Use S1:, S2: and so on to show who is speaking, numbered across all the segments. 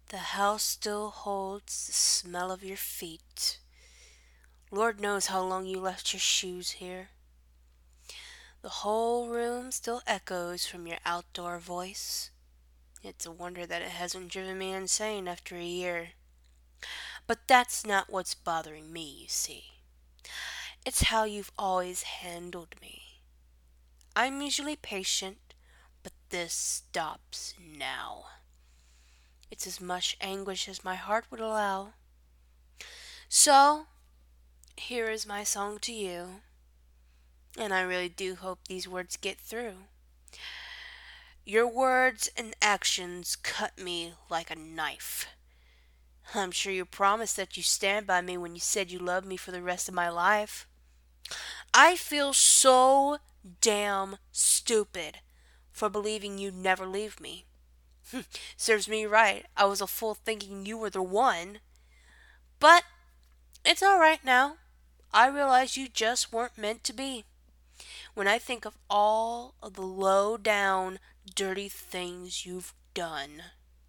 S1: The house still holds the smell of your feet. Lord knows how long you left your shoes here. The whole room still echoes from your outdoor voice. It's a wonder that it hasn't driven me insane after a year. But that's not what's bothering me, you see. It's how you've always handled me. I'm usually patient, but this stops now. It's as much anguish as my heart would allow. So, here is my song to you, and I really do hope these words get through. Your words and actions cut me like a knife. I'm sure you promised that you stand by me when you said you loved me for the rest of my life. I feel so damn stupid for believing you'd never leave me. Serves me right. I was a fool thinking you were the one. But it's alright now. I realize you just weren't meant to be. When I think of all of the low down, dirty things you've done.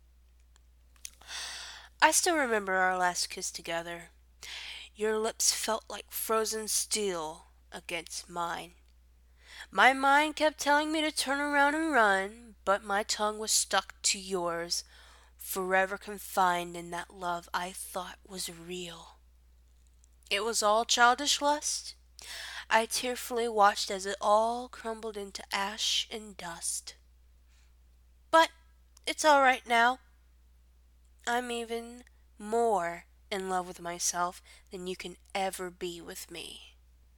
S1: I still remember our last kiss together. Your lips felt like frozen steel against mine. My mind kept telling me to turn around and run, but my tongue was stuck to yours, forever confined in that love I thought was real. It was all childish lust. I tearfully watched as it all crumbled into ash and dust. But it's all right now. I'm even more in love with myself than you can ever be with me.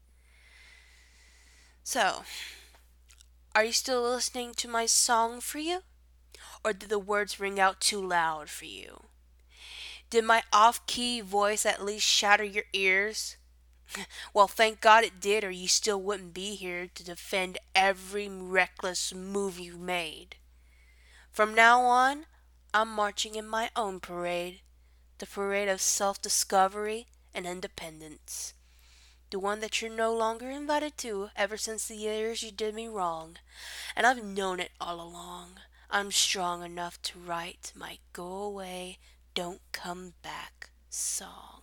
S1: So, are you still listening to my song for you? Or did the words ring out too loud for you? Did my off key voice at least shatter your ears? Well, thank God it did, or you still wouldn't be here to defend every reckless move you made. From now on, I'm marching in my own parade, the parade of self discovery and independence. The one that you're no longer invited to ever since the years you did me wrong. And I've known it all along. I'm strong enough to write my go away, don't come back song.